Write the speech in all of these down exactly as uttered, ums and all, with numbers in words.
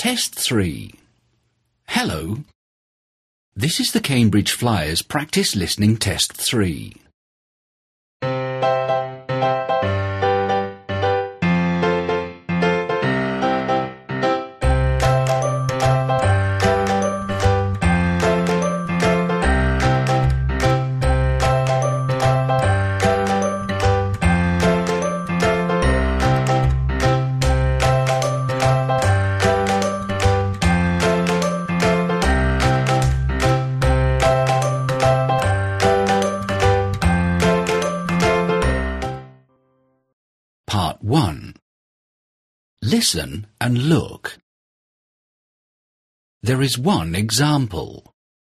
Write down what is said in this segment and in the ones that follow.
Test three. Hello. This is the Cambridge Flyers Practice Listening Test three. Part one. Listen and look. There is one example.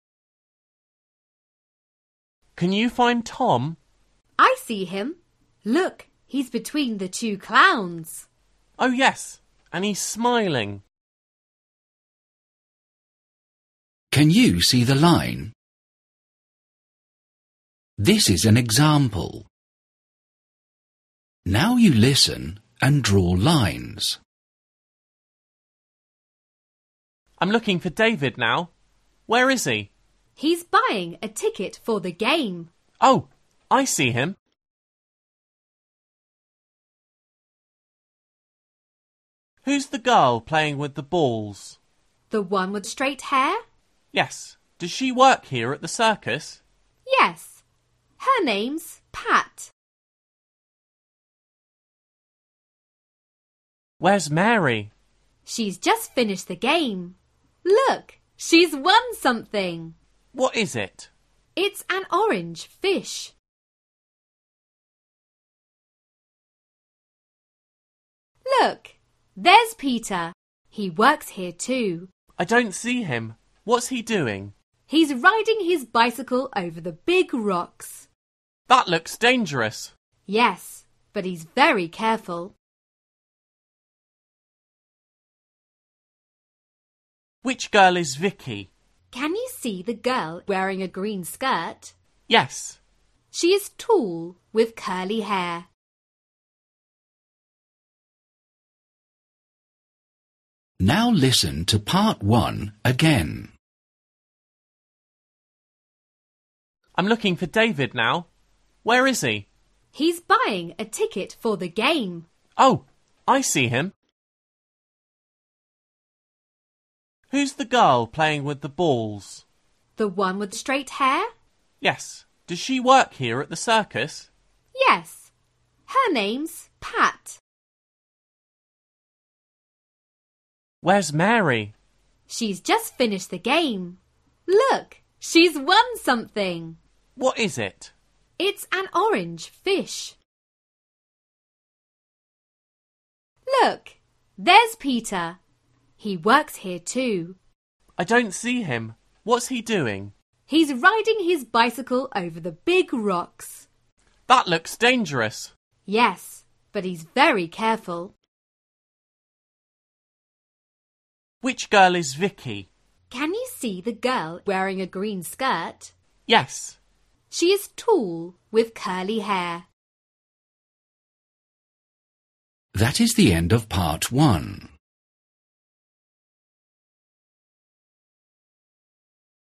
Can you find Tom? I see him. Look, he's between the two clowns. Oh yes, and he's smiling. Can you see the line? This is an example. Now you listen and draw lines. I'm looking for David now. Where is he? He's buying a ticket for the game. Oh, I see him. Who's the girl playing with the balls? The one with straight hair? Yes. Does she work here at the circus? Yes. Her name's Pat. Where's Mary? She's just finished the game. Look, she's won something. What is it? It's an orange fish. Look, there's Peter. He works here too. I don't see him. What's he doing? He's riding his bicycle over the big rocks. That looks dangerous. Yes, but he's very careful. Which girl is Vicky? Can you see the girl wearing a green skirt? Yes. She is tall with curly hair. Now listen to part one again. I'm looking for David now. Where is he? He's buying a ticket for the game. Oh, I see him. Who's the girl playing with the balls? The one with straight hair? Yes. Does she work here at the circus? Yes. Her name's Pat. Where's Mary? She's just finished the game. Look, she's won something. What is it? It's an orange fish. Look, there's Peter. He works here too. I don't see him. What's he doing? He's riding his bicycle over the big rocks. That looks dangerous. Yes, but he's very careful. Which girl is Vicky? Can you see the girl wearing a green skirt? Yes. She is tall with curly hair. That is the end of part one.